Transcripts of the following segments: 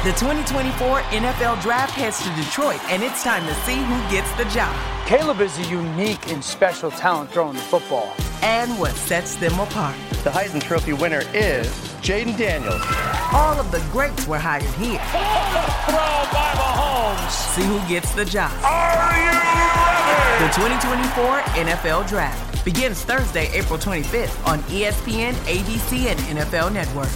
The 2024 NFL Draft heads to Detroit, and it's time to see who gets the job. Caleb is a unique and special talent throwing the football. And what sets them apart. The Heisman Trophy winner is Jaden Daniels. All of the greats were hired here. Throw by Mahomes. See who gets the job. Are you ready? The 2024 NFL Draft begins Thursday, April 25th on ESPN, ABC, and NFL Network.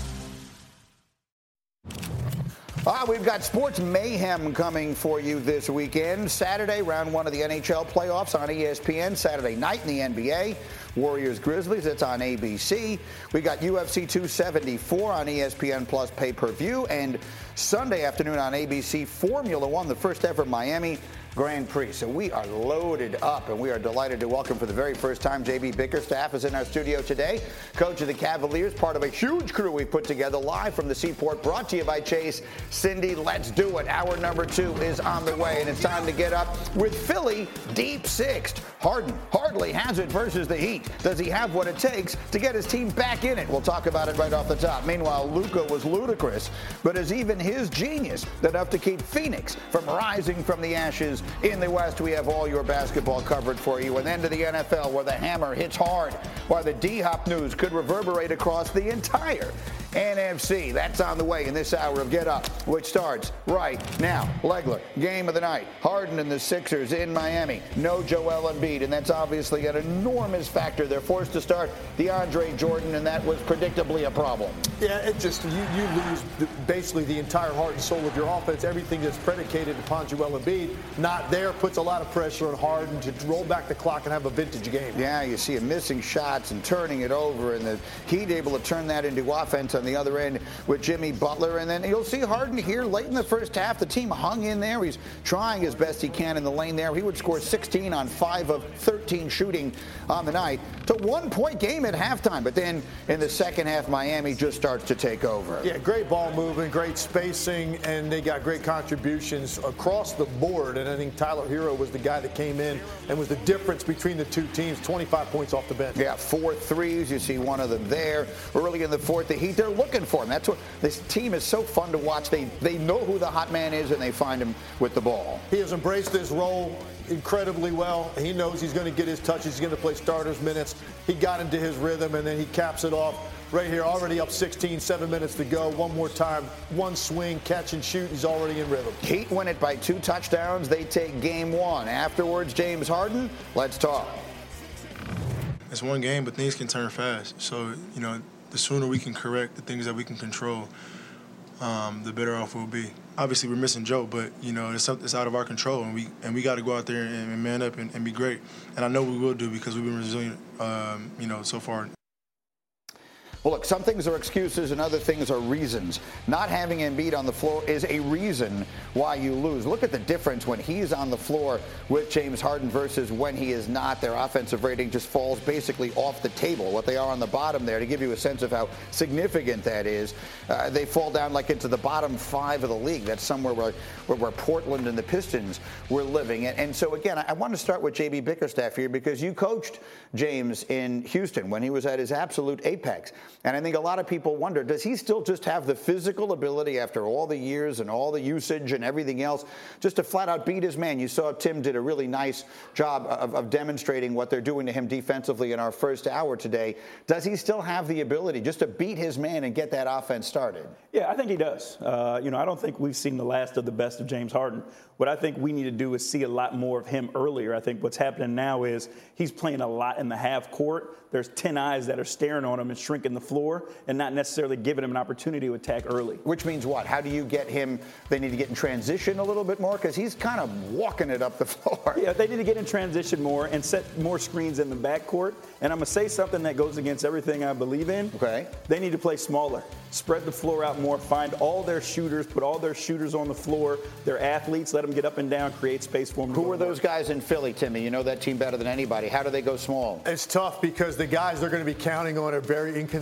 We've got sports mayhem coming for you this weekend. Saturday, round one of the NHL playoffs on ESPN. Saturday night in the NBA, Warriors-Grizzlies. It's on ABC. We got UFC 274 on ESPN Plus pay-per-view. And Sunday afternoon on ABC, Formula One, the first ever Miami Grand Prix. So we are loaded up, and we are delighted to welcome for the very first time JB Bickerstaff is in our studio today. Coach of the Cavaliers, part of a huge crew we've put together live from the Seaport, brought to you by Chase. Cindy, let's do it. Hour number 2 is on the way, and it's time to get up with Philly deep sixth. Harden hardly has it versus the Heat. Does he have what it takes to get his team back in it? We'll talk about it right off the top. Meanwhile, Luka was ludicrous, but is even his genius enough to keep Phoenix from rising from the ashes? In the West, we have all your basketball covered for you. And then to the NFL, where the hammer hits hard, while the D-Hop news could reverberate across the entire NFC. That's on the way in this hour of Get Up, which starts right now. Legler, game of the night. Harden and the Sixers in Miami. No Joel Embiid, and that's obviously an enormous factor. They're forced to start DeAndre Jordan, and that was predictably a problem. Yeah, it just, you lose basically the entire heart and soul of your offense. Everything that's predicated upon Joel Embiid, not there, puts a lot of pressure on Harden to roll back the clock and have a vintage game. Yeah, you see him missing shots and turning it over, and the Heat able to turn that into offense on the other end with Jimmy Butler. And then you'll see Harden here late in the first half. The team hung in there. He's trying as best he can in the lane there. He would score 16 on 5 of 13 shooting on the night. It's a 1-point game at halftime, but then in the second half, Miami just starts to take over. Yeah, great ball movement, great spacing, and they got great contributions across the board. And I think Tyler Hero was the guy that came in and was the difference between the two teams. 25 points off the bench. Yeah, 4 threes. You see one of them there. Early in the fourth, the Heat, they're looking for him. That's what this team is so fun to watch. They know who the hot man is, and they find him with the ball. He has embraced this role incredibly well. He knows he's going to get his touches. He's going to play starters minutes. He got into his rhythm, and then he caps it off right here. Already up 16, 7 minutes to go. One more time, one swing, catch and shoot. He's already in rhythm. Heat win it by 2 touchdowns. They take game 1. Afterwards, James Harden, let's talk. It's one game, but things can turn fast. So, the sooner we can correct the things that we can control, the better off we'll be. Obviously, we're missing Joe, but it's out of our control, and we got to go out there and man up and be great. And I know we will do because we've been resilient, so far. Well, look, some things are excuses and other things are reasons. Not having Embiid on the floor is a reason why you lose. Look at the difference when he's on the floor with James Harden versus when he is not. Their offensive rating just falls basically off the table. What they are on the bottom there, to give you a sense of how significant that is, they fall down like into the bottom 5 of the league. That's somewhere where Portland and the Pistons were living. And so, again, I want to start with JB Bickerstaff here because you coached James in Houston when he was at his absolute apex. And I think a lot of people wonder, does he still just have the physical ability after all the years and all the usage and everything else just to flat out beat his man? You saw Tim did a really nice job of demonstrating what they're doing to him defensively in our first hour today. Does he still have the ability just to beat his man and get that offense started? Yeah, I think he does. I don't think we've seen the last of the best of James Harden. What I think we need to do is see a lot more of him earlier. I think what's happening now is he's playing a lot in the half court. There's 10 eyes that are staring on him and shrinking the floor and not necessarily giving him an opportunity to attack early. Which means what? How do you get him? They need to get in transition a little bit more because he's kind of walking it up the floor. Yeah, they need to get in transition more and set more screens in the backcourt. And I'm going to say something that goes against everything I believe in. Okay. They need to play smaller. Spread the floor out more. Find all their shooters. Put all their shooters on the floor. They're athletes. Let them get up and down. Create space for them. Who are those guys in Philly, Timmy? You know that team better than anybody. How do they go small? It's tough because the guys they're going to be counting on are very inconsistent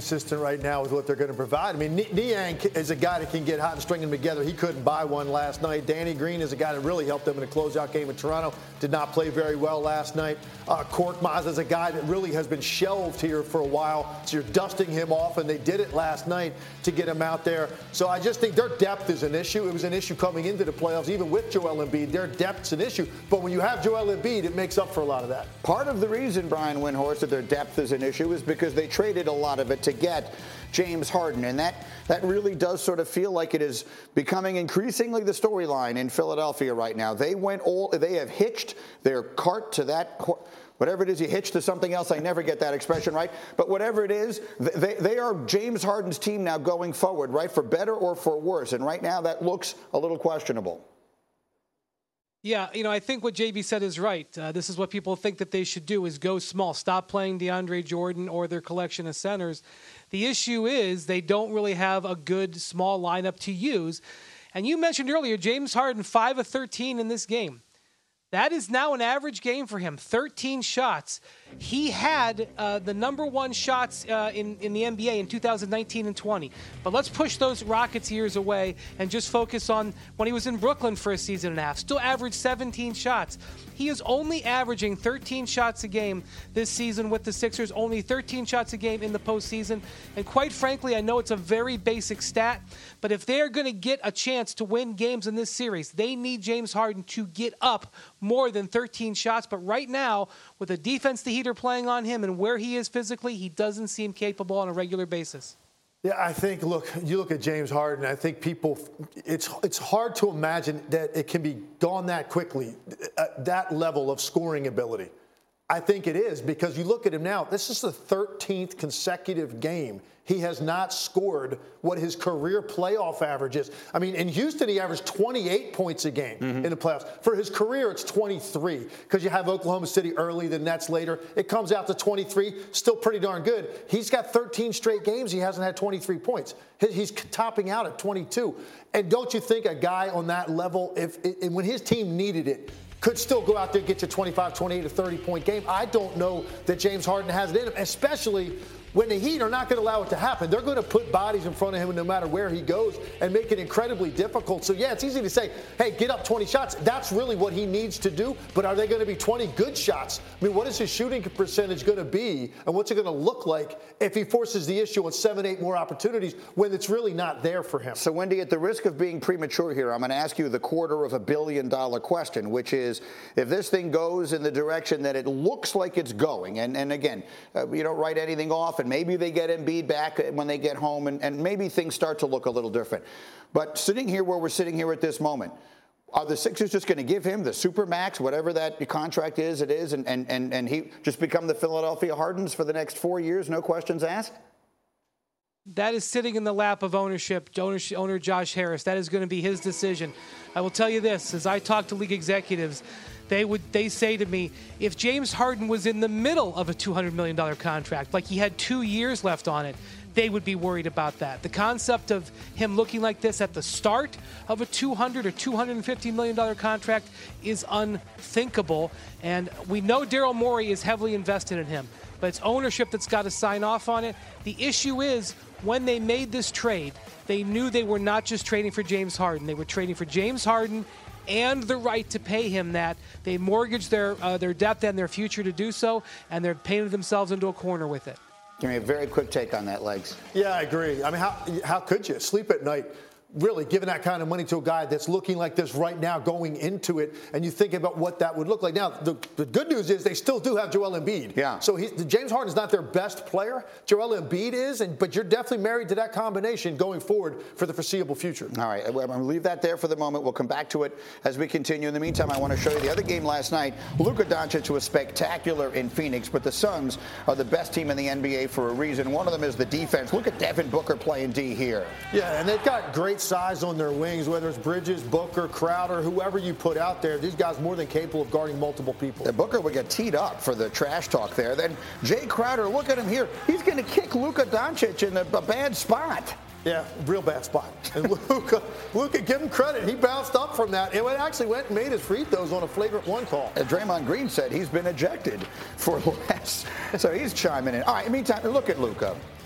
inconsistent right now with what they're going to provide. I mean, Niang is a guy that can get hot and string them together. He couldn't buy one last night. Danny Green is a guy that really helped them in a closeout game in Toronto. Did not play very well last night. Korkmaz is a guy that really has been shelved here for a while. So you're dusting him off, and they did it last night to get him out there. So I just think their depth is an issue. It was an issue coming into the playoffs, even with Joel Embiid. Their depth's an issue. But when you have Joel Embiid, it makes up for a lot of that. Part of the reason, Brian Windhorst, that their depth is an issue is because they traded a lot of it to get James Harden. And that really does sort of feel like it is becoming increasingly the storyline in Philadelphia right now. They have hitched their cart to that, whatever it is you hitch to something else. I never get that expression right. But whatever it is, they are James Harden's team now going forward, right, for better or for worse. And right now that looks a little questionable. Yeah, I think what JB said is right. This is what people think that they should do is go small. Stop playing DeAndre Jordan or their collection of centers. The issue is they don't really have a good small lineup to use. And you mentioned earlier, James Harden, 5 of 13 in this game. That is now an average game for him, 13 shots. He had the number one shots in the NBA in 2019 and 20. But let's push those Rockets years away and just focus on when he was in Brooklyn for a season and a half. Still averaged 17 shots. He is only averaging 13 shots a game this season with the Sixers, only 13 shots a game in the postseason. And quite frankly, I know it's a very basic stat, but if they're going to get a chance to win games in this series, they need James Harden to get up more than 13 shots. But right now, with the defense the Heat are playing on him and where he is physically, he doesn't seem capable on a regular basis. Yeah, I think, you look at James Harden, I think it's hard to imagine that it can be gone that quickly, that level of scoring ability. I think it is, because you look at him now, this is the 13th consecutive game he has not scored what his career playoff average is. I mean, in Houston, he averaged 28 points a game in the playoffs. For his career, it's 23, because you have Oklahoma City early, the Nets later. It comes out to 23, still pretty darn good. He's got 13 straight games he hasn't had 23 points. He's topping out at 22. And don't you think a guy on that level, when his team needed it, could still go out there and get you 25, 28, or 30-point game? I don't know that James Harden has it in him, especially when the Heat are not going to allow it to happen. They're going to put bodies in front of him no matter where he goes and make it incredibly difficult. So, yeah, it's easy to say, hey, get up 20 shots. That's really what he needs to do. But are they going to be 20 good shots? I mean, what is his shooting percentage going to be? And what's it going to look like if he forces the issue on 7, 8 more opportunities when it's really not there for him? So, Wendy, at the risk of being premature here, I'm going to ask you the $250 million question, which is, if this thing goes in the direction that it looks like it's going, and again, you don't write anything off, and maybe they get Embiid back when they get home, and maybe things start to look a little different. But sitting here where we're sitting here at this moment, are the Sixers just going to give him the supermax, whatever that contract is, and he just become the Philadelphia Hardens for the next 4 years, no questions asked? That is sitting in the lap of owner Josh Harris. That is going to be his decision. I will tell you this, as I talk to league executives, they say to me, if James Harden was in the middle of a $200 million contract, like he had 2 years left on it, they would be worried about that. The concept of him looking like this at the start of a $200 or $250 million contract is unthinkable. And we know Daryl Morey is heavily invested in him, but it's ownership that's got to sign off on it. The issue is, when they made this trade, they knew they were not just trading for James Harden. They were trading for James Harden and the right to pay him that. They mortgaged their depth and their future to do so, and they're painted themselves into a corner with it. Give me a very quick take on that, Legs. Yeah, I agree. I mean, how could you sleep at night really giving that kind of money to a guy that's looking like this right now going into it, and you think about what that would look like. Now, the good news is they still do have Joel Embiid. Yeah. So James Harden's not their best player. Joel Embiid is, but you're definitely married to that combination going forward for the foreseeable future. All right, I'm going to leave that there for the moment. We'll come back to it as we continue. In the meantime, I want to show you the other game last night. Luka Doncic was spectacular in Phoenix, but the Suns are the best team in the NBA for a reason. One of them is the defense. Look at Devin Booker playing D here. Yeah, and they've got great size on their wings, whether it's Bridges, Booker, Crowder, whoever you put out there. These guys more than capable of guarding multiple people. The Booker would get teed up for the trash talk there. Then Jay Crowder, look at him here. He's going to kick Luka Doncic in a bad spot. Yeah, real bad spot. And Luka, give him credit. He bounced up from that. It actually went and made his free throws on a flagrant one call. Draymond Green said he's been ejected for less. So he's chiming in. All right, meantime, look at Luka.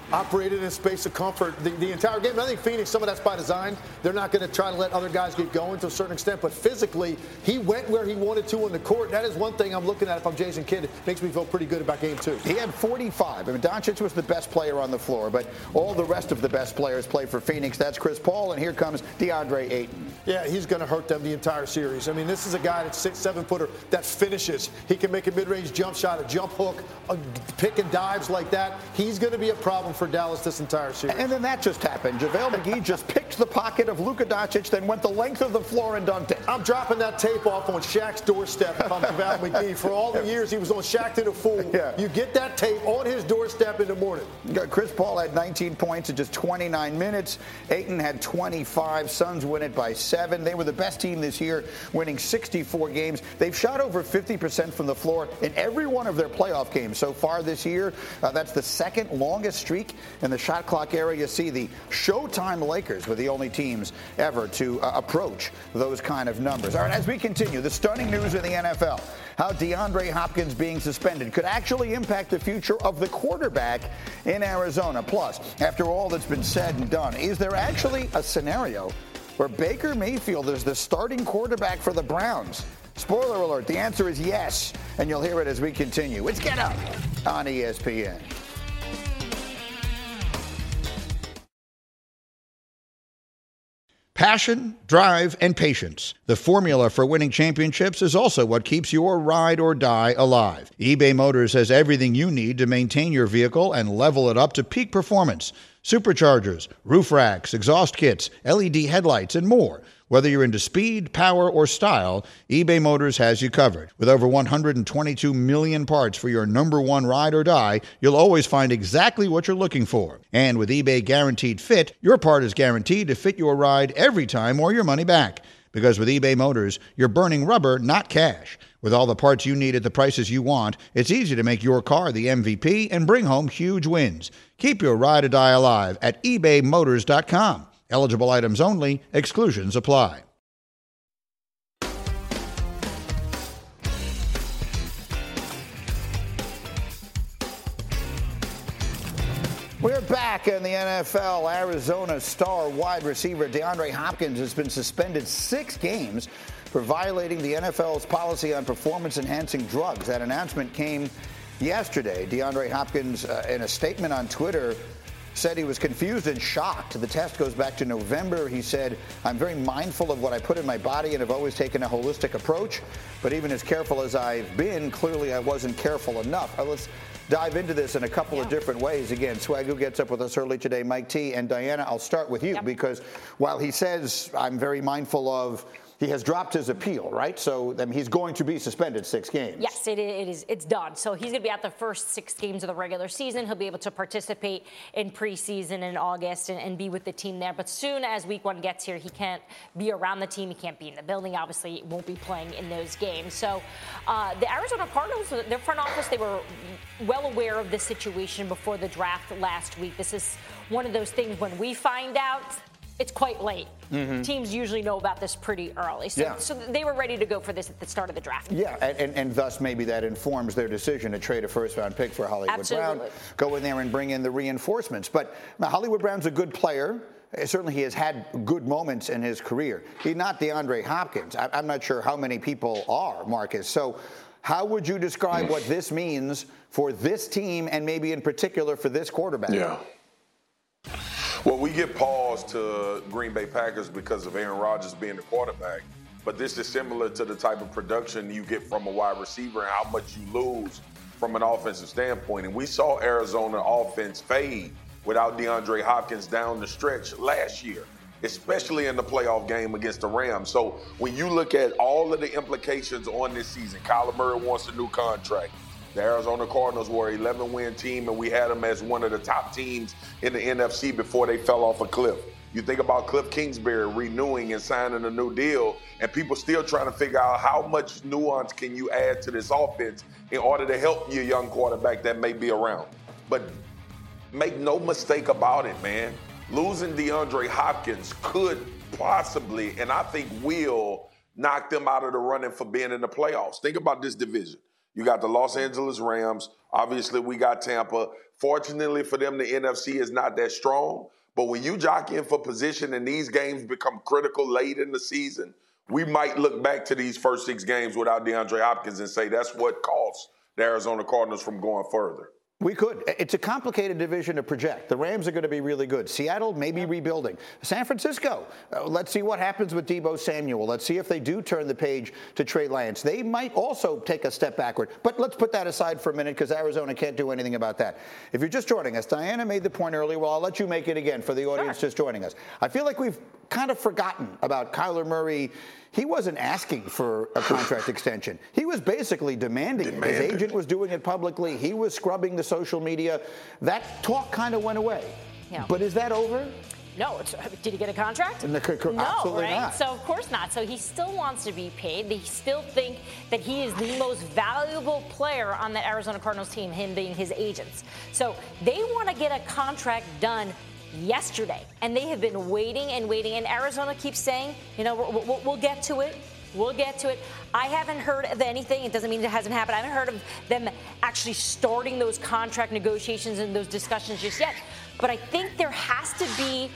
operated in a space of comfort the entire game. I think Phoenix, some of that's by design. They're not going to try to let other guys get going to a certain extent, but physically, he went where he wanted to on the court. That is one thing I'm looking at if I'm Jason Kidd. It makes me feel pretty good about game 2. He had 45. I mean, Doncic was the best player on the floor, but all the rest of the best players play for Phoenix. That's Chris Paul, and here comes DeAndre Ayton. Yeah, he's going to hurt them the entire series. I mean, this is a guy that's 6'7" that finishes. He can make a mid-range jump shot, a jump hook, a pick and dives like that. He's going to be a problem for Dallas this entire series. And then that just happened. JaVale McGee just picked the pocket of Luka Doncic, then went the length of the floor and dunked it. I'm dropping that tape off on Shaq's doorstep if I'm JaVale McGee. For all the years he was on Shaq to the Fool, you get that tape on his doorstep in the morning. Chris Paul had 19 points in just 29 minutes. Ayton had 25. Suns win it by 7. They were the best team this year, winning 64 games. They've shot over 50% from the floor in every one of their playoff games so far this year. That's the second longest streak in the shot clock era. You see the Showtime Lakers were the only teams ever to approach those kind of numbers. All right, as we continue, the stunning news in the NFL, how DeAndre Hopkins being suspended could actually impact the future of the quarterback in Arizona. Plus, after all that's been said and done, is there actually a scenario where Baker Mayfield is the starting quarterback for the Browns? Spoiler alert, the answer is yes, and you'll hear it as we continue. It's Get Up on ESPN. Passion, drive, and patience. The formula for winning championships is also what keeps your ride or die alive. eBay Motors has everything you need to maintain your vehicle and level it up to peak performance. Superchargers, roof racks, exhaust kits, LED headlights, and more. Whether you're into speed, power, or style, eBay Motors has you covered. With over 122 million parts for your number one ride or die, you'll always find exactly what you're looking for. And with eBay Guaranteed Fit, your part is guaranteed to fit your ride every time or your money back. Because with eBay Motors, you're burning rubber, not cash. With all the parts you need at the prices you want, it's easy to make your car the MVP and bring home huge wins. Keep your ride or die alive at ebaymotors.com. Eligible items only. Exclusions apply. We're back in the NFL. Arizona star wide receiver DeAndre Hopkins has been suspended 6 games for violating the NFL's policy on performance-enhancing drugs. That announcement came yesterday. DeAndre Hopkins, in a statement on Twitter, said he was confused and shocked. The test goes back to November. He said, "I'm very mindful of what I put in my body and have always taken a holistic approach. But even as careful as I've been, clearly I wasn't careful enough." Let's dive into this in a couple of different ways. Again, Swagoo gets up with us early today. Mike T and Diana, I'll start with you because while he says, "I'm very mindful of," he has dropped his appeal, right? So he's going to be suspended 6 games. Yes, it is. It's done. So he's going to be out the first 6 games of the regular season. He'll be able to participate in preseason in August and be with the team there. But soon as week 1 gets here, he can't be around the team. He can't be in the building. Obviously, he won't be playing in those games. So the Arizona Cardinals, their front office, they were well aware of this situation before the draft last week. This is one of those things when we find out, it's quite late. Mm-hmm. Teams usually know about this pretty early. So they were ready to go for this at the start of the draft. Yeah, and thus maybe that informs their decision to trade a first-round pick for Hollywood Brown. Go in there and bring in the reinforcements. But Hollywood Brown's a good player. Certainly he has had good moments in his career. He's not DeAndre Hopkins. I'm not sure how many people are, Marcus. So how would you describe what this means for this team and maybe in particular for this quarterback? Yeah. Well, we give pause to Green Bay Packers because of Aaron Rodgers being the quarterback, but this is similar to the type of production you get from a wide receiver and how much you lose from an offensive standpoint. And we saw Arizona offense fade without DeAndre Hopkins down the stretch last year, especially in the playoff game against the Rams. So when you look at all of the implications on this season, Kyler Murray wants a new contract. The Arizona Cardinals were an 11-win team, and we had them as one of the top teams in the NFC before they fell off a cliff. You think about Cliff Kingsbury renewing and signing a new deal, and people still trying to figure out how much nuance can you add to this offense in order to help your young quarterback that may be around. But make no mistake about it, man. Losing DeAndre Hopkins could possibly, and I think will, knock them out of the running for being in the playoffs. Think about this division. You got the Los Angeles Rams. Obviously, we got Tampa. Fortunately for them, the NFC is not that strong. But when you jockeying for position and these games become critical late in the season, we might look back to these first 6 games without DeAndre Hopkins and say that's what cost the Arizona Cardinals from going further. We could. It's a complicated division to project. The Rams are going to be really good. Seattle may be rebuilding. San Francisco, let's see what happens with Deebo Samuel. Let's see if they do turn the page to Trey Lance. They might also take a step backward. But let's put that aside for a minute because Arizona can't do anything about that. If you're just joining us, Diana made the point earlier. Well, I'll let you make it again for the audience just joining us. I feel like we've kind of forgotten about Kyler Murray. He wasn't asking for a contract extension. He was basically demanding it. His agent was doing it publicly. He was scrubbing the social media. That talk kind of went away. Yeah. But is that over? No. Did he get a contract? No, absolutely right? Not. So, of course not. So he still wants to be paid. They still think that he is the most valuable player on the Arizona Cardinals team, him being his agents. So they want to get a contract done yesterday, and they have been waiting and waiting, and Arizona keeps saying, we'll get to it. We'll get to it. I haven't heard of anything. It doesn't mean it hasn't happened. I haven't heard of them actually starting those contract negotiations and those discussions just yet. But I think there has to be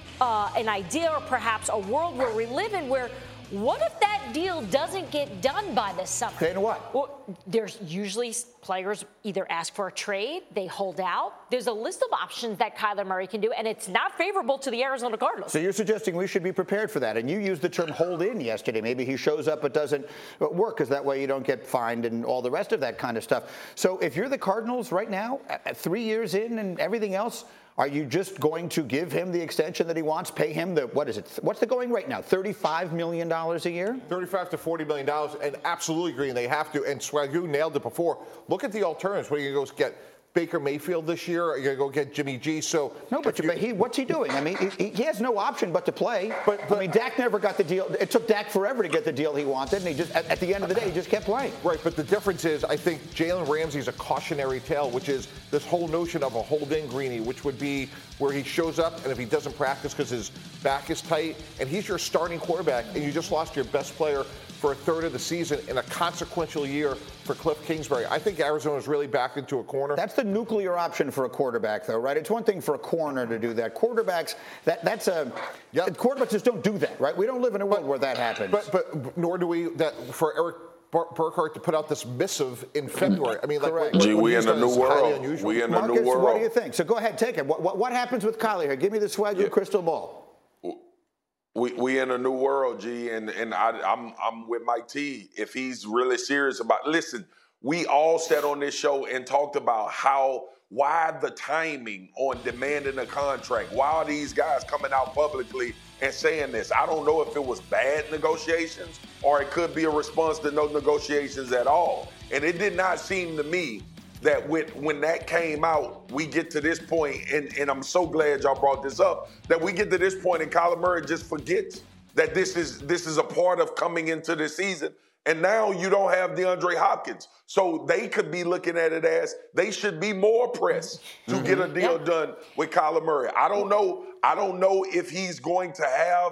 an idea or perhaps a world where we live in where what if that deal doesn't get done by this summer? Then what? Well, there's usually players either ask for a trade, they hold out. There's a list of options that Kyler Murray can do, and it's not favorable to the Arizona Cardinals. So you're suggesting we should be prepared for that, and you used the term hold in yesterday. Maybe he shows up but doesn't work, because that way you don't get fined and all the rest of that kind of stuff. So if you're the Cardinals right now, 3 years in and everything else, are you just going to give him the extension that he wants, pay him what's the going right now, $35 million a year? $35 to $40 million, and absolutely agree, they have to. And Swagoo nailed it before. Look at the alternatives. What are you going to go get? Baker Mayfield this year? Are you going to go get Jimmy G? So no, but what's he doing? I mean, he has no option but to play. But I mean, Dak never got the deal. It took Dak forever to get the deal he wanted, and he just at the end of the day, he just kept playing. Right, but the difference is, I think Jalen Ramsey's a cautionary tale, which is this whole notion of a hold-in Greeny, which would be where he shows up, and if he doesn't practice because his back is tight, and he's your starting quarterback, and you just lost your best player for a third of the season in a consequential year for Cliff Kingsbury. I think Arizona's really backed into a corner. That's the nuclear option for a quarterback, though, right? It's one thing for a corner to do that. Quarterbacks, quarterbacks just don't do that, right? We don't live in a world where that happens. But nor do we for Eric Burkhardt to put out this missive in February. I mean, we in a new world. We in a new world. What do you think? So go ahead, take it. What happens with Kyler here? Give me the Swagoo crystal ball. We in a new world, G, and I'm with Mike T. If he's really serious about, listen, we all sat on this show and talked about why the timing on demanding a contract. Why are these guys coming out publicly and saying this? I don't know if it was bad negotiations or it could be a response to no negotiations at all. And it did not seem to me that when that came out, we get to this point, and I'm so glad y'all brought this up, that we get to this point and Kyler Murray just forgets that this is a part of coming into the season. And now you don't have DeAndre Hopkins. So they could be looking at it as they should be more pressed to get a deal done with Kyler Murray. I don't know if he's going to have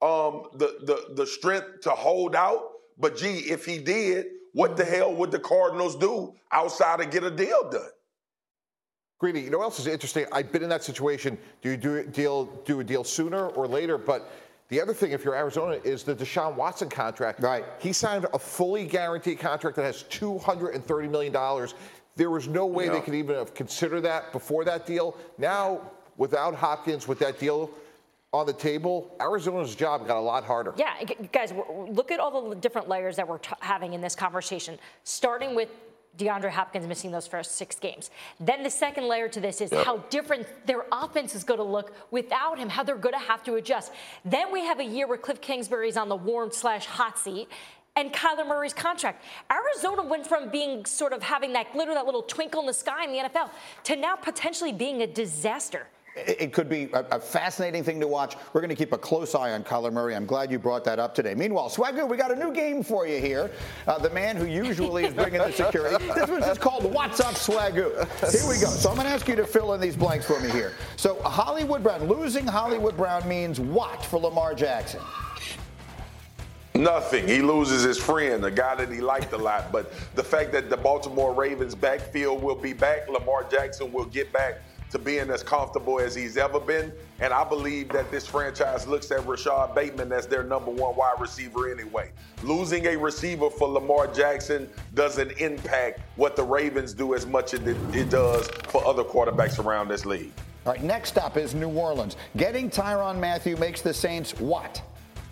the strength to hold out. But, gee, if he did, what the hell would the Cardinals do outside of get a deal done? Greeny, you know what else is interesting? I've been in that situation. Do you do a deal sooner or later? But the other thing, if you're Arizona, is the Deshaun Watson contract. Right. He signed a fully guaranteed contract that has $230 million. There was no way they could even have considered that before that deal. Now, without Hopkins, with that deal on the table, Arizona's job got a lot harder. Yeah, guys, look at all the different layers that we're having in this conversation, starting with DeAndre Hopkins missing those first 6 games. Then the second layer to this is how different their offense is going to look without him, how they're going to have to adjust. Then we have a year where Cliff Kingsbury's on the warm/hot seat, and Kyler Murray's contract. Arizona went from being sort of having that glitter, that little twinkle in the sky in the NFL, to now potentially being a disaster. It could be a fascinating thing to watch. We're going to keep a close eye on Kyler Murray. I'm glad you brought that up today. Meanwhile, Swagoo, we got a new game for you here. The man who usually is bringing the security. This one's just called What's Up, Swagoo. Here we go. So I'm going to ask you to fill in these blanks for me here. So Hollywood Brown, losing Hollywood Brown means what for Lamar Jackson? Nothing. He loses his friend, a guy that he liked a lot. But the fact that the Baltimore Ravens backfield will be back, Lamar Jackson will get back to being as comfortable as he's ever been. And I believe that this franchise looks at Rashad Bateman as their number one wide receiver anyway. Losing a receiver for Lamar Jackson doesn't impact what the Ravens do as much as it does for other quarterbacks around this league. All right, next up is New Orleans. Getting Tyrann Mathieu makes the Saints what?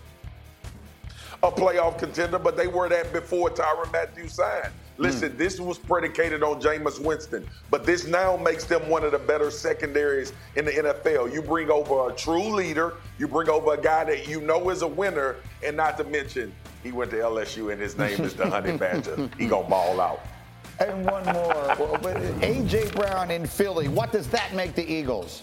A playoff contender, but they were that before Tyrann Mathieu signed. Listen, this was predicated on Jameis Winston, but this now makes them one of the better secondaries in the NFL. You bring over a true leader, you bring over a guy that you know is a winner, and not to mention, he went to LSU and his name is the Honey Badger. He gonna ball out. And one more. A.J. Brown in Philly. What does that make the Eagles?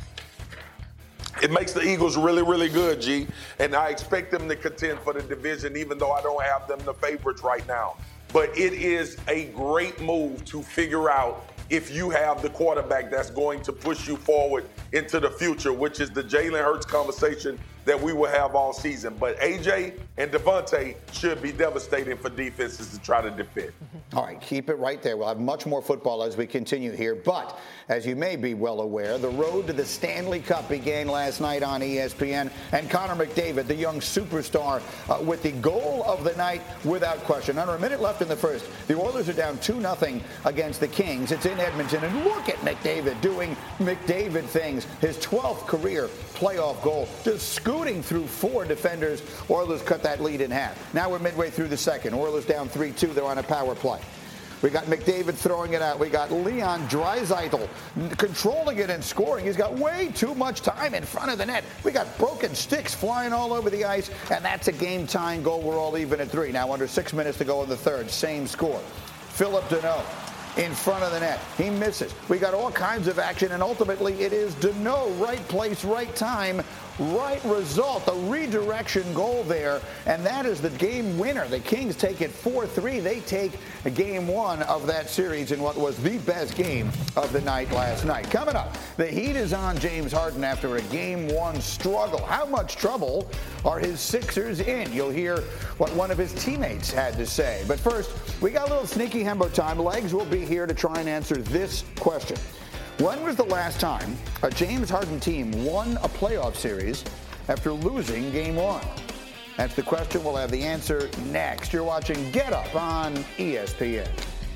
It makes the Eagles really, really good, G. And I expect them to contend for the division, even though I don't have them the favorites right now. But it is a great move to figure out if you have the quarterback that's going to push you forward into the future, which is the Jalen Hurts conversation that we will have all season. But AJ and Devontae should be devastating for defenses to try to defend. All right, keep it right there. We'll have much more football as we continue here. But as you may be well aware, the road to the Stanley Cup began last night on ESPN. And Connor McDavid, the young superstar, with the goal of the night without question. Under a minute left in the first, the Oilers are down 2-0 against the Kings. It's in Edmonton. And look at McDavid doing McDavid things. His 12th career playoff goal, just scooting through 4 defenders. Oilers cut that lead in half. Now we're midway through the second. Oilers down 3-2. They're on a power play. We got McDavid throwing it out. We got Leon Draisaitl controlling it and scoring. He's got way too much time in front of the net. We got broken sticks flying all over the ice, and that's a game-tying goal. We're all even at 3. Now under 6 minutes to go in the third. Same score. Philip Deneau in front of the net. He misses. We got all kinds of action, and ultimately it is Deneau, right place, right time, right result. The redirection goal there, and that is the game winner. The Kings take it 4-3. They take game 1 of that series in what was the best game of the night last night. Coming up, the heat is on James Harden after a game 1 struggle. How much trouble are his Sixers in? You'll hear what one of his teammates had to say. But first, we got a little sneaky Hembo time. Legs will be here to try and answer this question. When was the last time a James Harden team won a playoff series after losing game 1? That's the question. We'll have the answer next. You're watching Get Up on ESPN.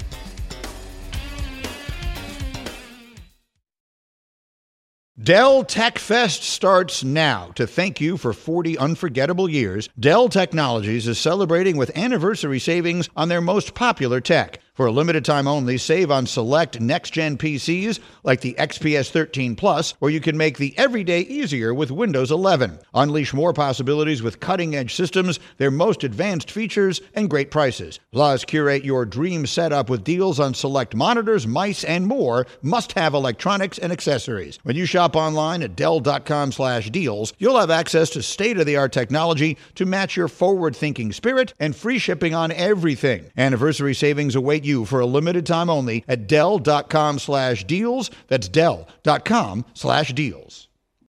Dell Tech Fest starts now. To thank you for 40 unforgettable years, Dell Technologies is celebrating with anniversary savings on their most popular tech. For a limited time only, save on select next-gen PCs like the XPS 13 Plus, or you can make the everyday easier with Windows 11. Unleash more possibilities with cutting-edge systems, their most advanced features, and great prices. Plus, curate your dream setup with deals on select monitors, mice, and more must-have electronics and accessories. When you shop online at Dell.com/deals, you'll have access to state-of-the-art technology to match your forward-thinking spirit and free shipping on everything. Anniversary savings await you for a limited time only at Dell.com/deals. That's Dell.com/deals.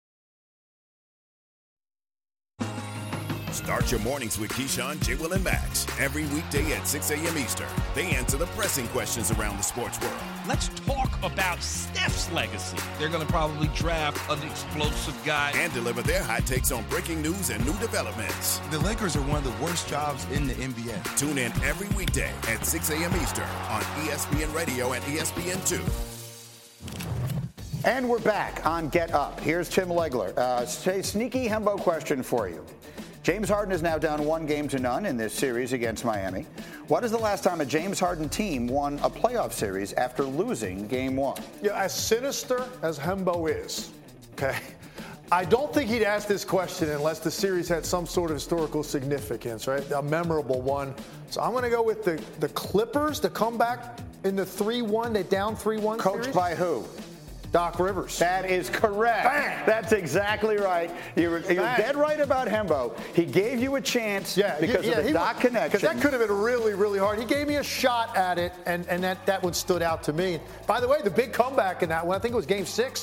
Start your mornings with Keyshawn, J. Will, and Max every weekday at 6 a.m. Eastern. They answer the pressing questions around the sports world. Let's talk about Steph's legacy. They're going to probably draft an explosive guy. And deliver their hot takes on breaking news and new developments. The Lakers are one of the worst jobs in the NBA. Tune in every weekday at 6 a.m. Eastern on ESPN Radio and ESPN2. And we're back on Get Up. Here's Tim Legler. A sneaky Hembo question for you. James Harden is now down 1-0 in this series against Miami. What is the last time a James Harden team won a playoff series after losing game 1? Yeah, as sinister as Hembo is, okay, I don't think he'd ask this question unless the series had some sort of historical significance, right? A memorable one. So I'm going to go with the Clippers, the comeback in the 3-1, they down 3-1 Coached series. by who? Doc Rivers. That is correct. Bang. That's exactly right. You're dead right about Hembo. He gave you a chance because of the Doc connection. Because that could have been really, really hard. He gave me a shot at it, and that one stood out to me. By the way, the big comeback in that one, I think it was Game 6,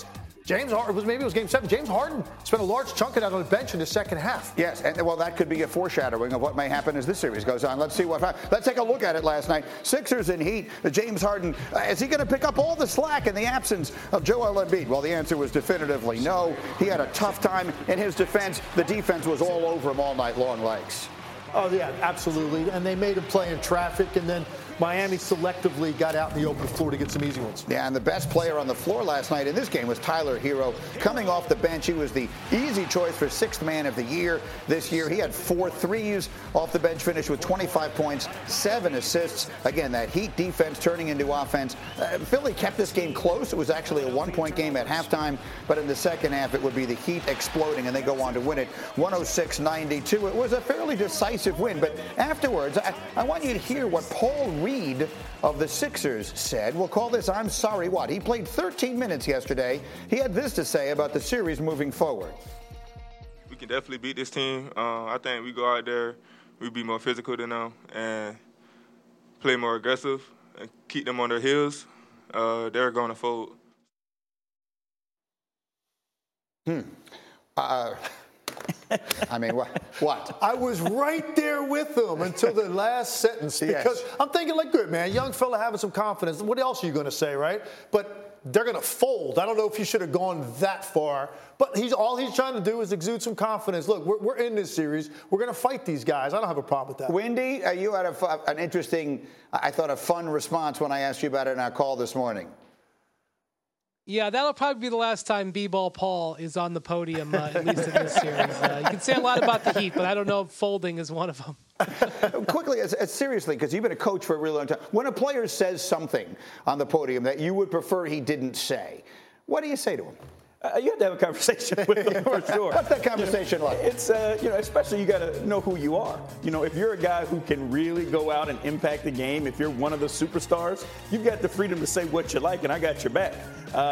James Harden, maybe it was game 7. James Harden spent a large chunk of that on the bench in the second half. Yes, and well, that could be a foreshadowing of what may happen as this series goes on. Let's see what happens. Let's take a look at it last night. Sixers and Heat. James Harden, is he going to pick up all the slack in the absence of Joel Embiid? Well, the answer was definitively no. He had a tough time in his defense. The defense was all over him all night long, Legs. Oh, yeah, absolutely. And they made him play in traffic, and then Miami selectively got out in the open floor to get some easy ones. Yeah, and the best player on the floor last night in this game was Tyler Hero. Coming off the bench, he was the easy choice for 6th man of the year this year. He had 4 threes off the bench, finished with 25 points, 7 assists. Again, that Heat defense turning into offense. Philly kept this game close. It was actually a 1-point game at halftime, but in the second half, it would be the Heat exploding, and they go on to win it 106-92. It was a fairly decisive win, but afterwards, I want you to hear what Paul Reed of the Sixers said. We'll call this I'm Sorry What. He played 13 minutes yesterday. He had this to say about the series moving forward. We can definitely beat this team. I think we go out there, we be more physical than them and play more aggressive and keep them on their heels. They're going to fold. I mean, what? I was right there with him until the last sentence because I'm thinking, like, good, man, young fella having some confidence. What else are you going to say, right? But they're going to fold. I don't know if you should have gone that far, but all he's trying to do is exude some confidence. Look, we're in this series. We're going to fight these guys. I don't have a problem with that. Wendy, you had an interesting, I thought, a fun response when I asked you about it in our call this morning. Yeah, that'll probably be the last time B-Ball Paul is on the podium, at least in this series. You can say a lot about the Heat, but I don't know if folding is one of them. Quickly, seriously, because you've been a coach for a really long time, when a player says something on the podium that you would prefer he didn't say, what do you say to him? You have to have a conversation with them for sure. What's that conversation like? It's especially you got to know who you are. If you're a guy who can really go out and impact the game, if you're one of the superstars, you've got the freedom to say what you like, and I got your back.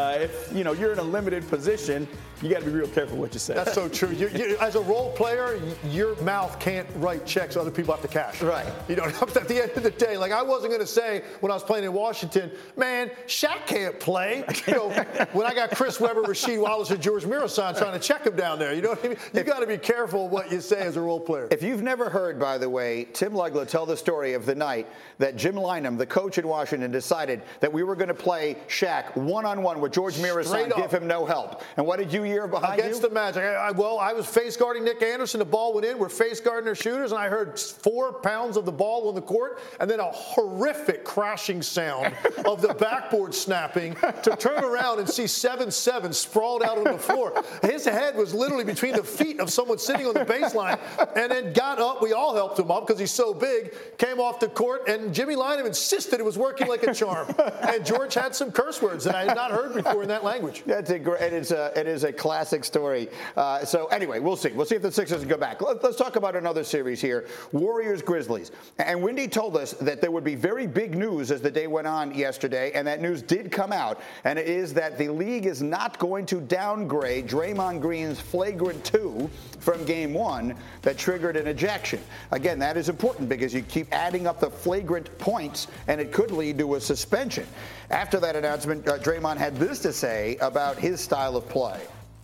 If you're in a limited position, you got to be real careful what you say. That's so true. As a role player, your mouth can't write checks other people have to cash. Right. At the end of the day, like I wasn't going to say when I was playing in Washington, man, Shaq can't play. When I got Chris Webber, Rasheed Wallace, and George Mirasan trying to check him down there. You know what I mean? You got to be careful what you say as a role player. If you've never heard, by the way, Tim Legler tell the story of the night that Jim Lynam, the coach in Washington, decided that we were going to play Shaq one-on-one with George Mirasan, give him no help. And what did you hear behind Against the Magic. I was face guarding Nick Anderson. The ball went in. We're face guarding their shooters, and I heard 4 pounds of the ball on the court, and then a horrific crashing sound of the backboard snapping to turn around and see 7-7 sprawled out on the floor. His head was literally between the feet of someone sitting on the baseline, and then got up. We all helped him up because he's so big. Came off the court, and Jimmy Lynam insisted it was working like a charm. And George had some curse words that I had not heard before in that language. That's a great. It is a classic story. So anyway, we'll see. We'll see if the Sixers can go back. Let's talk about another series here: Warriors-Grizzlies. And Wendy told us that there would be very big news as the day went on yesterday, and that news did come out. And it is that the league is not going to downgrade Draymond Green's flagrant 2 from Game 1 that triggered an ejection. Again, that is important because you keep adding up the flagrant points, and it could lead to a suspension. After that announcement, Draymond had this to say about his style of play.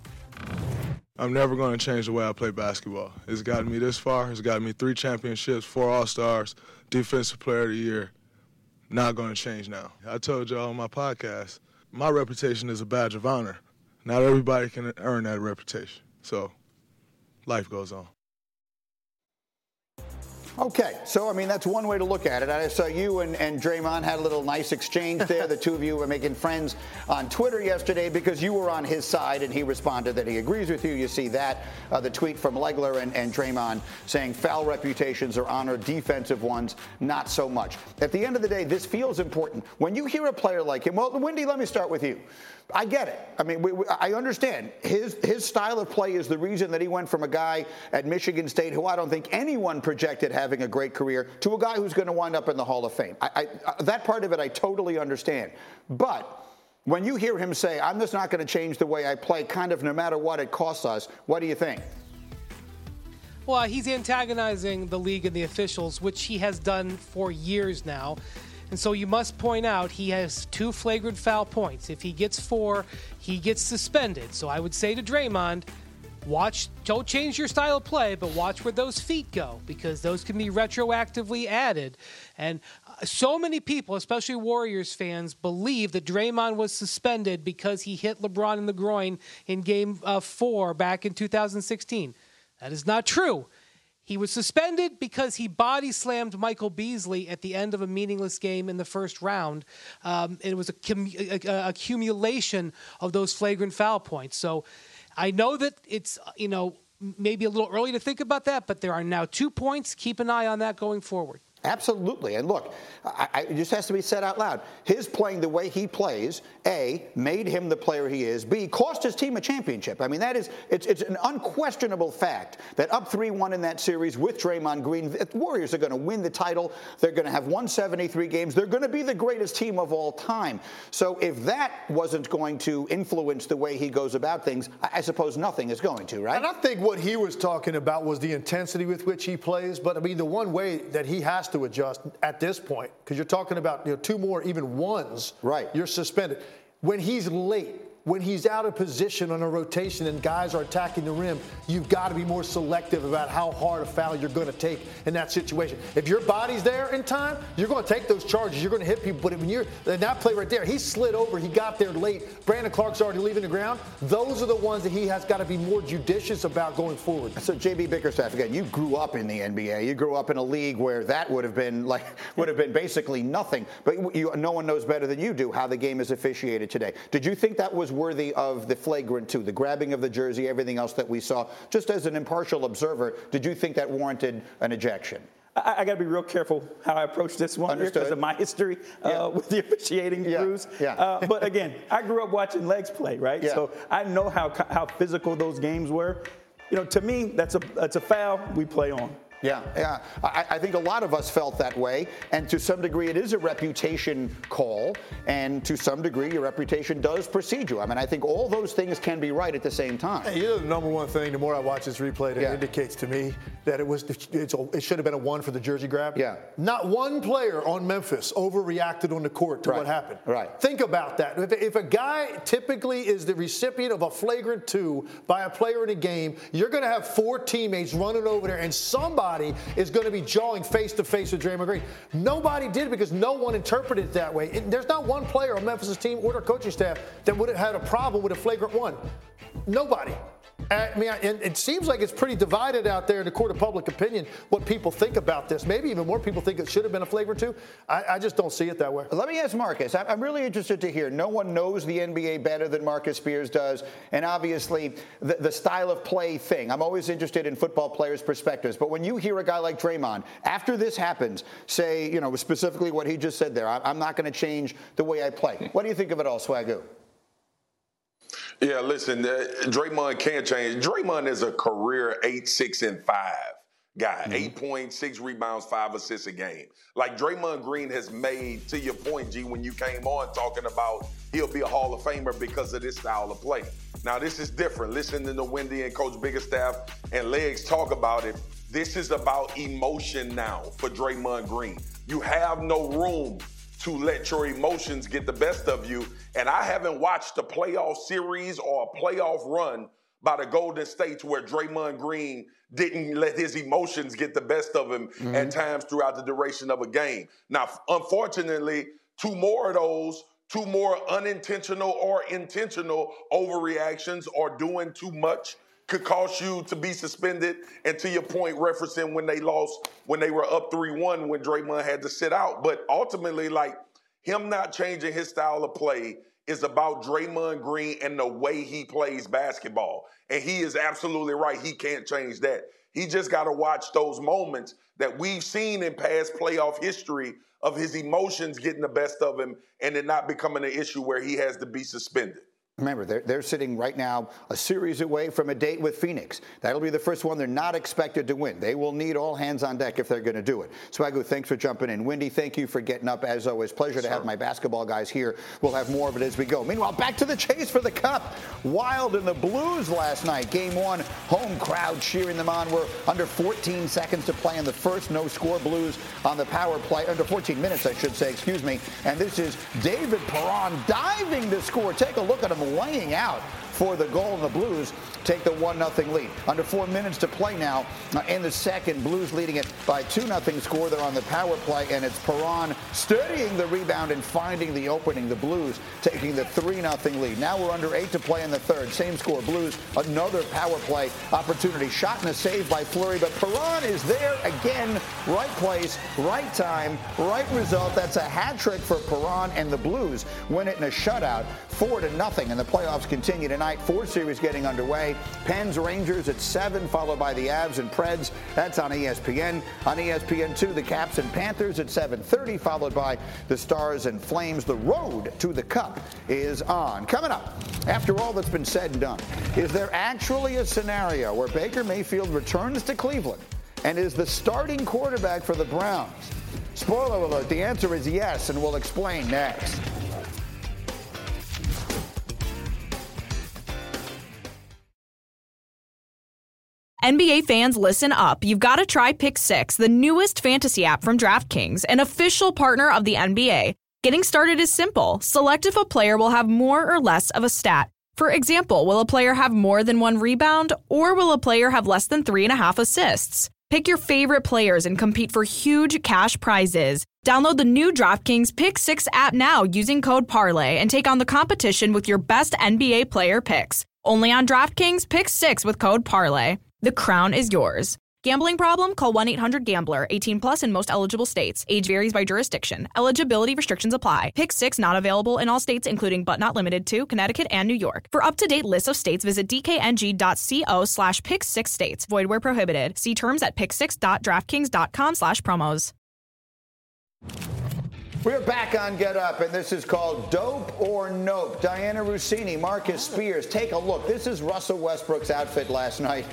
I'm never going to change the way I play basketball. It's gotten me this far. It's gotten me 3 championships, 4 All-Stars, Defensive Player of the Year. Not going to change now. I told y'all on my podcast, my reputation is a badge of honor. Not everybody can earn that reputation. So life goes on. Okay, so, I mean, that's one way to look at it. I saw you and Draymond had a little nice exchange there. The two of you were making friends on Twitter yesterday because you were on his side, and he responded that he agrees with you. You see that, the tweet from Legler and Draymond saying foul reputations are honored, defensive ones not so much. At the end of the day, this feels important. When you hear a player like him, well, Wendy, let me start with you. I get it. I mean, I understand. His style of play is the reason that he went from a guy at Michigan State who I don't think anyone projected having a great career to a guy who's going to wind up in the Hall of Fame. That part of it I totally understand. But when you hear him say, I'm just not going to change the way I play, kind of no matter what it costs us, what do you think? Well, he's antagonizing the league and the officials, which he has done for years now. And so you must point out he has 2 flagrant foul points. If he gets 4, he gets suspended. So I would say to Draymond, don't change your style of play, but watch where those feet go, because those can be retroactively added. And so many people, especially Warriors fans, believe that Draymond was suspended because he hit LeBron in the groin in Game 4 back in 2016. That is not true. He was suspended because he body slammed Michael Beasley at the end of a meaningless game in the first round. It was a accumulation of those flagrant foul points. So I know that it's, maybe a little early to think about that, but there are now 2 points. Keep an eye on that going forward. Absolutely. And look, it just has to be said out loud. His playing the way he plays, A, made him the player he is, B, cost his team a championship. I mean, it's an unquestionable fact that up 3-1 in that series with Draymond Green, the Warriors are going to win the title. They're going to have won 73 games. They're going to be the greatest team of all time. So if that wasn't going to influence the way he goes about things, I suppose nothing is going to, right? And I think what he was talking about was the intensity with which he plays. But, I mean, the one way that he has to adjust at this point, because you're talking about 2 more even ones, right? You're suspended. When he's late, when he's out of position on a rotation and guys are attacking the rim, you've got to be more selective about how hard a foul you're going to take in that situation. If your body's there in time, you're going to take those charges. You're going to hit people. But when you're in that play right there, he slid over. He got there late. Brandon Clark's already leaving the ground. Those are the ones that he has got to be more judicious about going forward. So, J.B. Bickerstaff, again, you grew up in the NBA. You grew up in a league where that would have been basically nothing. But no one knows better than you do how the game is officiated today. Did you think that was worthy of the flagrant 2, the grabbing of the jersey, everything else that we saw? Just as an impartial observer, did you think that warranted an ejection? I got to be real careful how I approach this one because of my history with the officiating crews. But again, I grew up watching legs play, right? So I know how physical those games were. To me, that's a foul we play on. Yeah. I think a lot of us felt that way, and to some degree it is a reputation call, and to some degree your reputation does precede you. I mean, I think all those things can be right at the same time. Hey, the number one thing, the more I watch this replay, that indicates to me that it should have been a 1 for the jersey grab. Yeah. Not one player on Memphis overreacted on the court to what happened. Right. Think about that. If a guy typically is the recipient of a flagrant 2 by a player in a game, you're going to have 4 teammates running over there, and somebody is going to be jawing face-to-face with Draymond Green. Nobody did because no one interpreted it that way. There's not one player on Memphis' team or their coaching staff that would have had a problem with a flagrant 1. Nobody. I mean, and it seems like it's pretty divided out there in the court of public opinion what people think about this. Maybe even more people think it should have been a flagrant 2. I just don't see it that way. Let me ask Marcus. I'm really interested to hear. No one knows the NBA better than Marcus Spears does, and obviously the style of play thing. I'm always interested in football players' perspectives, but when you hear a guy like Draymond, after this happens, say, specifically what he just said there, I'm not going to change the way I play. What do you think of it all, Swagoo? Yeah, listen, Draymond can't change. Draymond is a career 8, 6, and 5 guy. 8 points, 6 rebounds, 5 assists a game. Like Draymond Green has made, to your point, G, when you came on talking about he'll be a Hall of Famer because of this style of play. Now, this is different. Listening to Wendy and Coach Bickerstaff and Legs talk about it, this is about emotion now for Draymond Green. You have no room to let your emotions get the best of you. And I haven't watched a playoff series or a playoff run by the Golden State where Draymond Green didn't let his emotions get the best of him at times throughout the duration of a game. Now, unfortunately, 2 more of those, 2 more unintentional or intentional overreactions or doing too much could cause you to be suspended. And to your point, referencing when they lost, when they were up 3-1, when Draymond had to sit out. But ultimately, like, him not changing his style of play is about Draymond Green and the way he plays basketball. And he is absolutely right. He can't change that. He just got to watch those moments that we've seen in past playoff history of his emotions getting the best of him and it not becoming an issue where he has to be suspended. Remember, they're sitting right now a series away from a date with Phoenix. That'll be the first one they're not expected to win. They will need all hands on deck if they're going to do it. Swagoo, thanks for jumping in. Wendy, thank you for getting up. As always, pleasure to have my basketball guys here. We'll have more of it as we go. Meanwhile, back to the chase for the Cup. Wild in the Blues last night. Game 1, home crowd cheering them on. We're under 14 seconds to play in the first. No score. Blues on the power play. Under 14 minutes, I should say. Excuse me. And this is David Perron diving to score. Take a look at him laying out for the goal, and the Blues take the 1-0 lead. Under 4 minutes to play now in the second. Blues leading it by 2-0 score. They're on the power play, and it's Perron steadying the rebound and finding the opening. The Blues taking the 3-0 lead. Now we're under 8 to play in the third. Same score. Blues, another power play opportunity. Shot and a save by Fleury, but Perron is there again. Right place, right time, right result. That's a hat trick for Perron, and the Blues win it in a shutout, 4-0, and the playoffs continue tonight. 4 series getting underway. Pens Rangers at 7, followed by the Avs and Preds. That's on ESPN. On ESPN2, the Caps and Panthers at 7:30, followed by the Stars and Flames. The road to the Cup is on. Coming up, after all that's been said and done, is there actually a scenario where Baker Mayfield returns to Cleveland and is the starting quarterback for the Browns? Spoiler alert, the answer is yes, and we'll explain next. NBA fans, listen up. You've got to try Pick 6, the newest fantasy app from DraftKings, an official partner of the NBA. Getting started is simple. Select if a player will have more or less of a stat. For example, will a player have more than 1 rebound, or will a player have less than 3.5 assists? Pick your favorite players and compete for huge cash prizes. Download the new DraftKings Pick 6 app now using code PARLAY and take on the competition with your best NBA player picks. Only on DraftKings Pick 6 with code PARLAY. The crown is yours. Gambling problem? Call 1-800-GAMBLER. 18 plus in most eligible states. Age varies by jurisdiction. Eligibility restrictions apply. Pick 6 not available in all states, including but not limited to Connecticut and New York. For up-to-date lists of states, visit dkng.co/pick6states. Void where prohibited. See terms at pick6.draftkings.com/promos. We're back on Get Up, and this is called Dope or Nope. Diana Rossini, Marcus Spears. Take a look. This is Russell Westbrook's outfit last night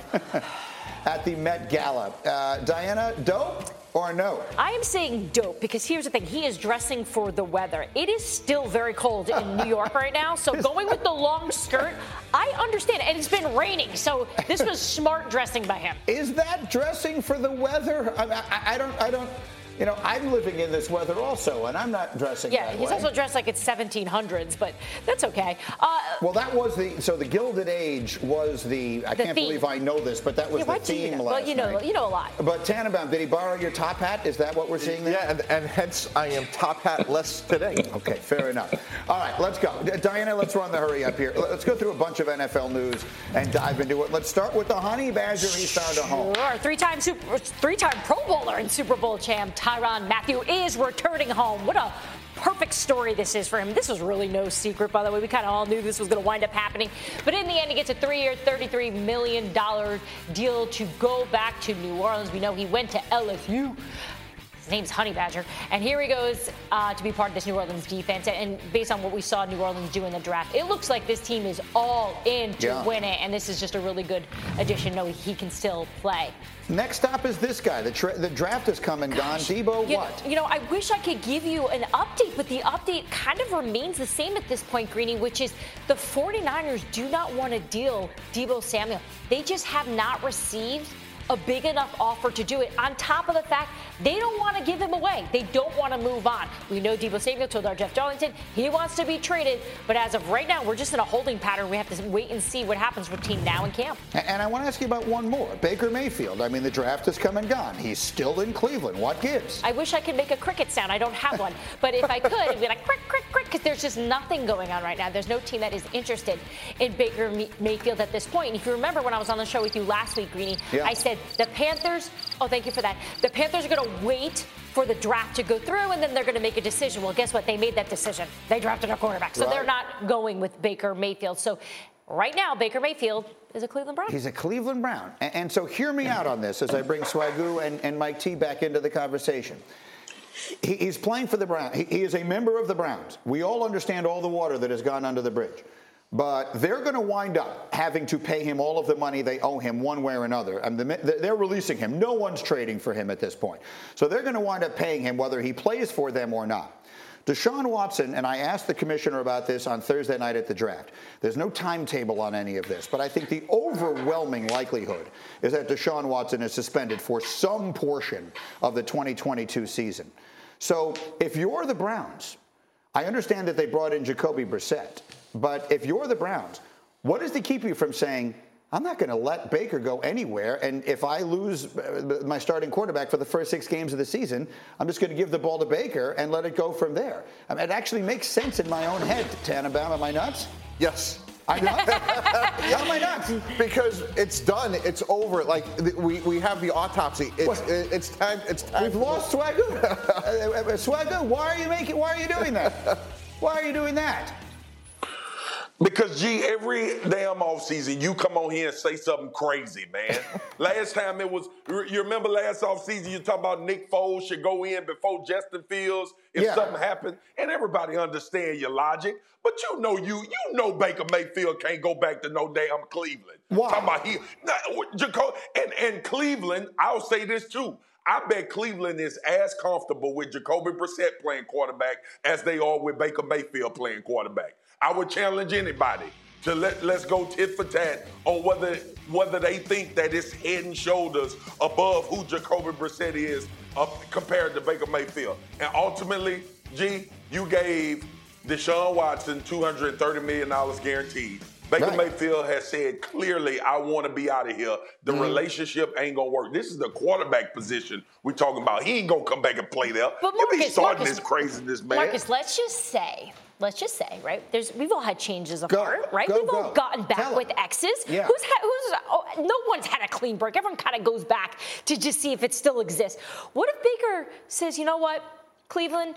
at the Met Gala. Diana, dope or nope? I am saying dope because here's the thing. He is dressing for the weather. It is still very cold in New York right now, so going with the long skirt, I understand. And it's been raining, so this was smart dressing by him. Is that dressing for the weather? I don't. You know, I'm living in this weather also, and I'm not dressing that way. Yeah, he's also dressed like it's 1700s, but that's okay. Well, that was the Gilded Age was I can't believe I know this, but that was the theme last night. Well, you know a lot. But Tannenbaum, did he borrow your top hat? Is that what we're seeing there? Yeah, and hence I am top hatless today. Okay, fair enough. All right, let's go. Diana, let's run the hurry up here. Let's go through a bunch of NFL news and dive into it. Let's start with the Honey Badger. He's found a home. Sure. Three-time Pro Bowler and Super Bowl champ Tyrann Mathieu is returning home. What a perfect story this is for him. This was really no secret, by the way. We kind of all knew this was going to wind up happening. But in the end, he gets a 3-year, $33 million deal to go back to New Orleans. We know he went to LSU. His name's Honey Badger. And here he goes to be part of this New Orleans defense. And based on what we saw New Orleans do in the draft, it looks like this team is all in to win it. And this is just a really good addition. No, he can still play. Next stop is this guy. The draft has come and gone. Debo, what? You know, I wish I could give you an update, but the update kind of remains the same at this point, Greeny, which is the 49ers do not want to deal Debo Samuel. They just have not received a big enough offer to do it, on top of the fact they don't want to give him away. They don't want to move on. We know Debo Samuel told our Jeff Darlington he wants to be traded, but as of right now, we're just in a holding pattern. We have to wait and see what happens with team now in camp. And I want to ask you about one more. Baker Mayfield. I mean, the draft has come and gone. He's still in Cleveland. What gives? I wish I could make a cricket sound. I don't have one. But if I could, it'd be like crick, crick, crick, because there's just nothing going on right now. There's no team that is interested in Baker Mayfield at this point. And if you remember when I was on the show with you last week, Greeny, I said the Panthers, thank you for that. The Panthers are going to wait for the draft to go through, and then they're going to make a decision. Well, guess what? They made that decision. They drafted a quarterback. So they're not going with Baker Mayfield. So right now, Baker Mayfield is a Cleveland Brown. He's a Cleveland Brown. And so hear me out on this as I bring Swagoo and Mike T back into the conversation. He's playing for the Browns. He is a member of the Browns. We all understand all the water that has gone under the bridge. But they're going to wind up having to pay him all of the money they owe him one way or another. They're releasing him. No one's trading for him at this point. So they're going to wind up paying him whether he plays for them or not. Deshaun Watson, and I asked the commissioner about this on Thursday night at the draft. There's no timetable on any of this, but I think the overwhelming likelihood is that Deshaun Watson is suspended for some portion of the 2022 season. So if you're the Browns, I understand that they brought in Jacoby Brissett. But if you're the Browns, what does to keep you from saying, I'm not going to let Baker go anywhere, and if I lose my starting quarterback for the first 6 games of the season, I'm just going to give the ball to Baker and let it go from there? I mean, it actually makes sense in my own head, Tannenbaum. Am I nuts? Yes. I'm nuts? How am I nuts? Because it's done. It's over. Like, we have the autopsy. It's time. We've lost Swagger. Swagger, why are you doing that? Why are you doing that? Because, G, every damn offseason, you come on here and say something crazy, man. Last time it was, you remember last offseason, you talk about Nick Foles should go in before Justin Fields if something happened. And everybody understand your logic. But you know Baker Mayfield can't go back to no damn Cleveland. Why? Talking about and Cleveland, I'll say this too. I bet Cleveland is as comfortable with Jacoby Brissett playing quarterback as they are with Baker Mayfield playing quarterback. I would challenge anybody to let's go tit for tat on whether they think that it's head and shoulders above who Jacoby Brissett is compared to Baker Mayfield. And ultimately, G, you gave Deshaun Watson $230 million guaranteed. Baker Mayfield has said clearly, I want to be out of here. The relationship ain't going to work. This is the quarterback position we're talking about. He ain't going to come back and play there. But this craziness, man. Marcus, let's just say, right? We've all had changes of heart, right? We've all gotten back with exes. Yeah. No one's had a clean break. Everyone kind of goes back to just see if it still exists. What if Baker says, you know what, Cleveland,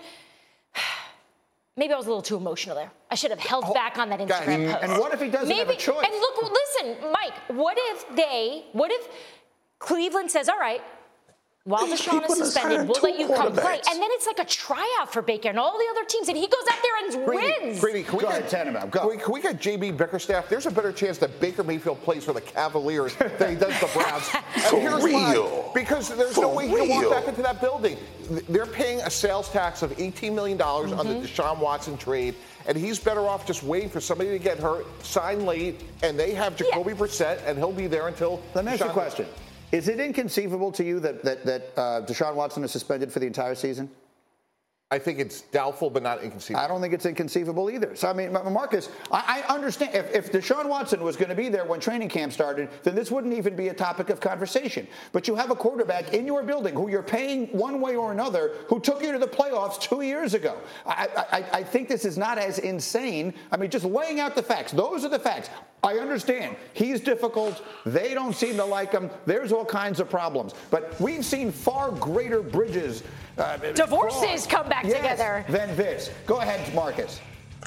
maybe I was a little too emotional there. I should have held back on that Instagram post. And what if he doesn't have a choice? And look, listen, Mike, what if Cleveland says, all right, while Deshaun is suspended, we'll let you come play. And then it's like a tryout for Baker and all the other teams, and he goes out there and wins. Brady, can we get J.B. Bickerstaff? There's a better chance that Baker Mayfield plays for the Cavaliers than he does the Browns. For real. Why. Because there's no way he can walk back into that building. They're paying a sales tax of $18 million on the Deshaun Watson trade, and he's better off just waiting for somebody to get hurt, sign late, and they have Jacoby Brissett, and he'll be there until. Let me ask you a question. Is it inconceivable to you that Deshaun Watson is suspended for the entire season? I think it's doubtful, but not inconceivable. I don't think it's inconceivable either. So, I mean, Marcus, I understand. If Deshaun Watson was going to be there when training camp started, then this wouldn't even be a topic of conversation. But you have a quarterback in your building who you're paying one way or another who took you to the playoffs 2 years ago. I think this is not as insane. I mean, just laying out the facts. Those are the facts. I understand. He's difficult. They don't seem to like him. There's all kinds of problems. But we've seen far greater bridges. Divorces come back together. Than this. Go ahead, Marcus.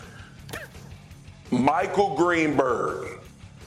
Michael Greenberg.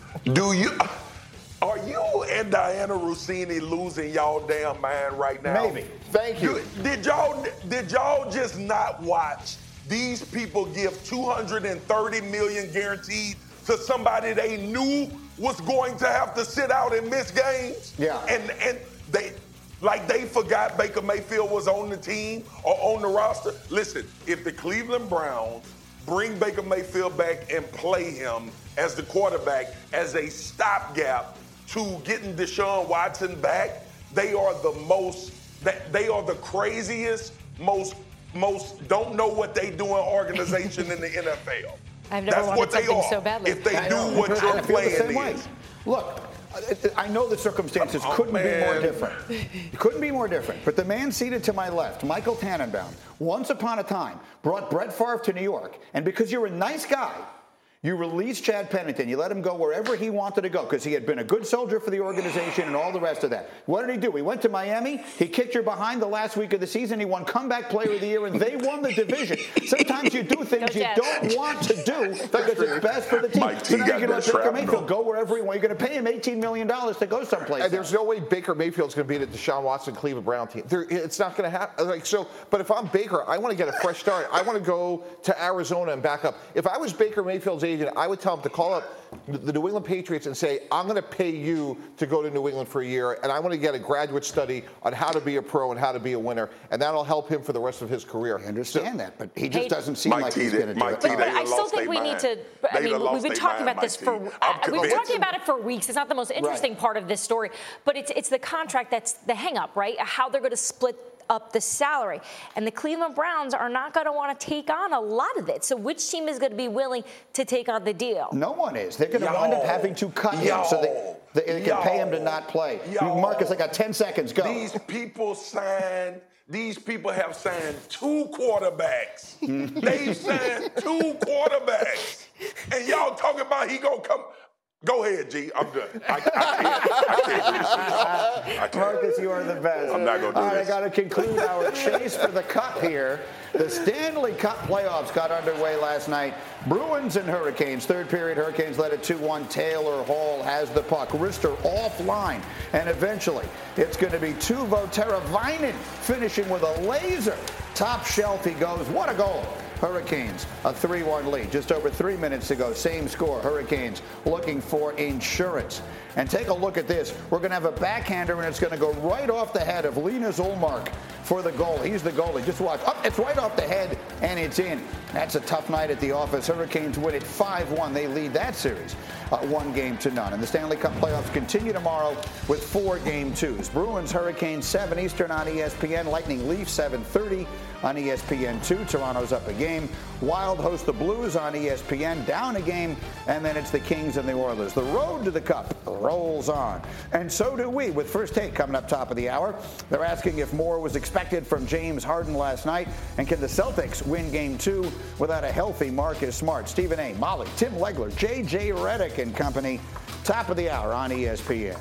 Are you and Diana Rossini losing y'all damn mind right now? Maybe. Thank you. Did y'all just not watch these people give $230 million guaranteed to somebody they knew was going to have to sit out and miss games? Yeah. And they forgot Baker Mayfield was on the team or on the roster. Listen, if the Cleveland Browns bring Baker Mayfield back and play him as the quarterback as a stopgap to getting Deshaun Watson back, they are the craziest, most don't know what they doing organization in the NFL. I've never wanted something so badly. If they do what you're playing is. Look, I know the circumstances couldn't be more different. It couldn't be more different. But the man seated to my left, Michael Tannenbaum, once upon a time brought Brett Favre to New York. And because you're a nice guy, you released Chad Pennington. You let him go wherever he wanted to go because he had been a good soldier for the organization and all the rest of that. What did he do? He went to Miami. He kicked your behind the last week of the season. He won Comeback Player of the Year, and they won the division. Sometimes you do things you don't want to do because it's best for the team. So now you're going to let Baker Mayfield go wherever he wants. You're going to pay him $18 million to go someplace. And there's no way Baker Mayfield's going to be the Deshaun Watson Cleveland Brown team. It's not going to happen. But if I'm Baker, I want to get a fresh start. I want to go to Arizona and back up. If I was Baker Mayfield's agent, agent, I would tell him to call up the New England Patriots and say, I'm going to pay you to go to New England for a year, and I want to get a graduate study on how to be a pro and how to be a winner, and that'll help him for the rest of his career. I understand that, but he just doesn't seem like he's going to do it. But I still think we need to. I mean, we've been talking about this for. We've been talking about it for weeks. It's not the most interesting part of this story, but it's the contract that's the hang-up, right? How they're going to split up the salary. And the Cleveland Browns are not going to want to take on a lot of it. So which team is going to be willing to take on the deal? No one is. They're going to wind up having to cut him so they can pay him to not play. Marcus, I got 10 seconds. Go. These people have signed 2 quarterbacks. They've signed 2 quarterbacks. And y'all talking about he going to come. Go ahead, G. I'm done. I can't. Marcus, you are the best. I'm not going to do this. I got to conclude our chase for the cup here. The Stanley Cup playoffs got underway last night. Bruins and Hurricanes. Third period, Hurricanes led it 2-1. Taylor Hall has the puck. Rister offline. And eventually, it's going to be Teuvo Teravainen finishing with a laser. Top shelf he goes. What a goal. Hurricanes, a 3-1 lead. Just over 3 minutes to go. Same score. Hurricanes looking for insurance. And take a look at this. We're going to have a backhander, and it's going to go right off the head of Linus Ullmark for the goal. He's the goalie. Just watch. It's right off the head, and it's in. That's a tough night at the office. Hurricanes win it 5-1. They lead that series 1-0. And the Stanley Cup playoffs continue tomorrow with 4 Game 2s. Bruins, Hurricanes, 7 Eastern on ESPN. Lightning, Leafs, 7:30 on ESPN2. Toronto's up a game. Wild host the Blues on ESPN, down a game, and then it's the Kings and the Oilers. The road to the Cup rolls on, and so do we, with First Take coming up top of the hour. They're asking if more was expected from James Harden last night, and can the Celtics win Game 2 without a healthy Marcus Smart? Stephen A., Molly, Tim Legler, J.J. Redick and company, top of the hour on ESPN.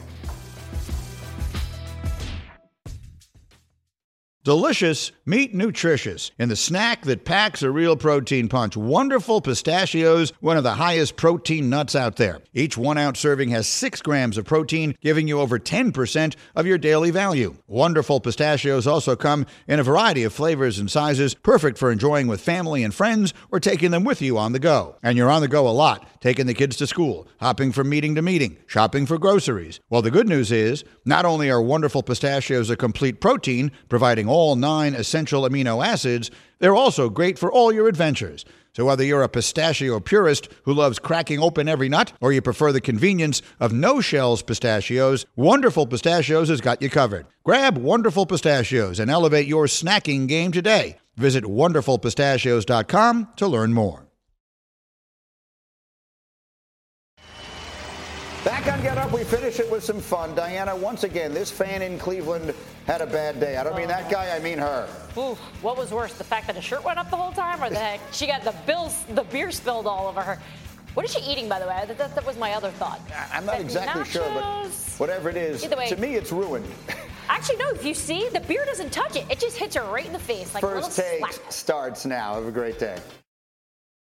Delicious, meet nutritious. In the snack that packs a real protein punch, Wonderful Pistachios, one of the highest protein nuts out there. Each 1-ounce serving has 6 grams of protein, giving you over 10% of your daily value. Wonderful Pistachios also come in a variety of flavors and sizes, perfect for enjoying with family and friends or taking them with you on the go. And you're on the go a lot, taking the kids to school, hopping from meeting to meeting, shopping for groceries. Well, the good news is, not only are Wonderful Pistachios a complete protein, providing all 9 essential amino acids, they're also great for all your adventures. So whether you're a pistachio purist who loves cracking open every nut, or you prefer the convenience of no-shells pistachios, Wonderful Pistachios has got you covered. Grab Wonderful Pistachios and elevate your snacking game today. Visit wonderfulpistachios.com to learn more. Back on Get Up, we finish it with some fun. Diana, once again, this fan in Cleveland had a bad day. I don't mean that guy, I mean her. Ooh, what was worse, the fact that her shirt went up the whole time, or that she got the beer spilled all over her? What is she eating, by the way? That was my other thought. I'm not exactly sure, but whatever it is, to me it's ruined. Actually, no, if you see, the beer doesn't touch it. It just hits her right in the face. Like First Take starts now. Have a great day.